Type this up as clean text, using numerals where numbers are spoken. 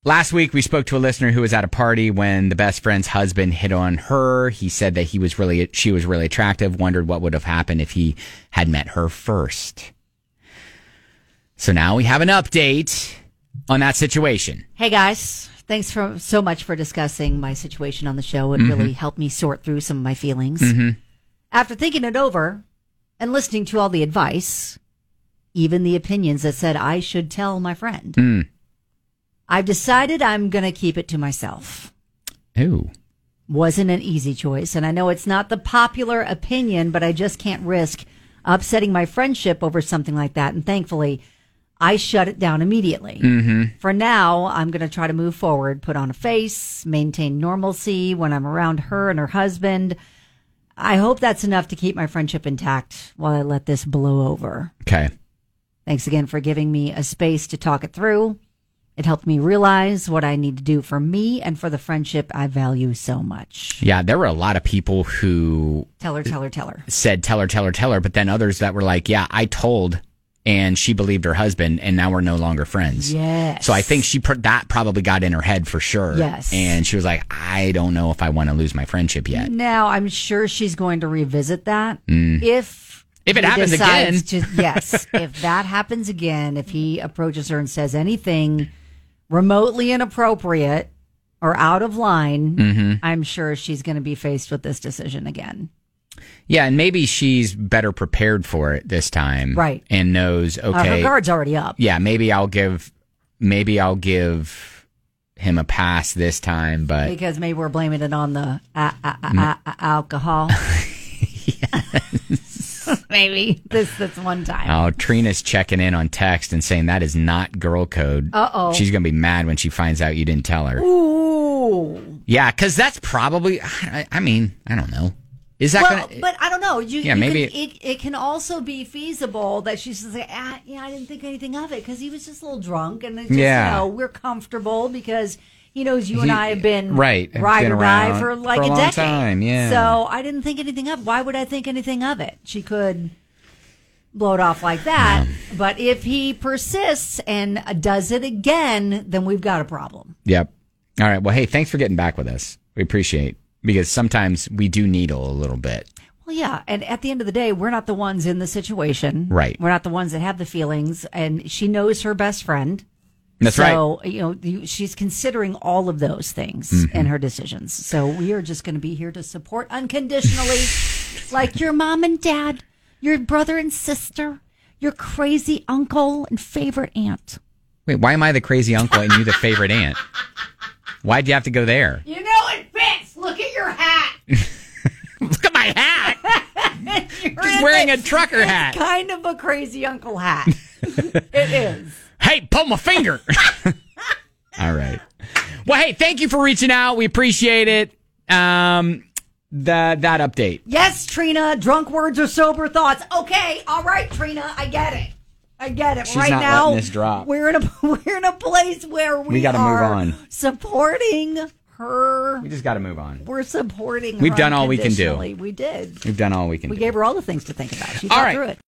Last week, we spoke to a listener who was at a party when the best friend's husband hit on her. He said that she was really attractive, wondered what would have happened if he had met her first. So now we have an update on that situation. Hey, guys. Thanks so much for discussing my situation on the show. It really helped me sort through some of my feelings. After thinking it over and listening to all the advice, even the opinions that said I should tell my friend, I've decided I'm going to keep it to myself. Ooh. Wasn't an easy choice, and I know it's not the popular opinion, but I just can't risk upsetting my friendship over something like that, and thankfully, I shut it down immediately. For now, I'm going to try to move forward, put on a face, maintain normalcy when I'm around her and her husband. I hope that's enough to keep my friendship intact while I let this blow over. Okay. Thanks again for giving me a space to talk it through. It helped me realize what I need to do for me and for the friendship I value so much. Yeah, there were a lot of people who... Tell her. Said tell her, but then others that were like, yeah, I told, and she believed her husband, and now we're no longer friends. Yes. So I think that probably got in her head for sure. Yes. And she was like, I don't know if I want to lose my friendship yet. Now, I'm sure she's going to revisit that. If it happens again. Yes. If that happens again, if he approaches her and says anything remotely inappropriate or out of line, I'm sure she's going to be faced with this decision again. Yeah, and maybe she's better prepared for it this time. Right. And knows, okay. Her guard's already up. Yeah, maybe I'll give him a pass this time, but... Because maybe we're blaming it on the alcohol. Maybe this one time. Oh, Trina's checking in on text and saying that is not girl code. Uh-oh. She's going to be mad when she finds out you didn't tell her. Ooh. Yeah, because that's probably, I mean, I don't know. Is that going to... But I don't know. Maybe... It can also be feasible that she's just like, I didn't think anything of it because he was just a little drunk. And it's just, we're comfortable because... He knows you and I have been ride or die for like a decade. Time, yeah. So I didn't think anything of it. Why would I think anything of it? She could blow it off like that. But if he persists and does it again, then we've got a problem. Yep. All right. Well, hey, thanks for getting back with us. We appreciate it because sometimes we do needle a little bit. Well, yeah. And at the end of the day, we're not the ones in the situation. Right. We're not the ones that have the feelings. And she knows her best friend. That's right. So, she's considering all of those things in her decisions. So we are just going to be here to support unconditionally, like your mom and dad, your brother and sister, your crazy uncle and favorite aunt. Wait, why am I the crazy uncle and you the favorite aunt? Why'd you have to go there? You know it fits. Look at your hat. Look at my hat. Just wearing a trucker hat. It's kind of a crazy uncle hat. It is. Hey, pull my finger. All right. Well, hey, thank you for reaching out. We appreciate it. That update. Yes, Trina. Drunk words or sober thoughts. Okay. All right, Trina. I get it. She's right not now, letting this drop. We're in a place where we got to move on. Supporting her. We just got to move on. We're supporting her. We've done all we can do. We did. We've done all we can do. We gave her all the things to think about. She all thought right. through it.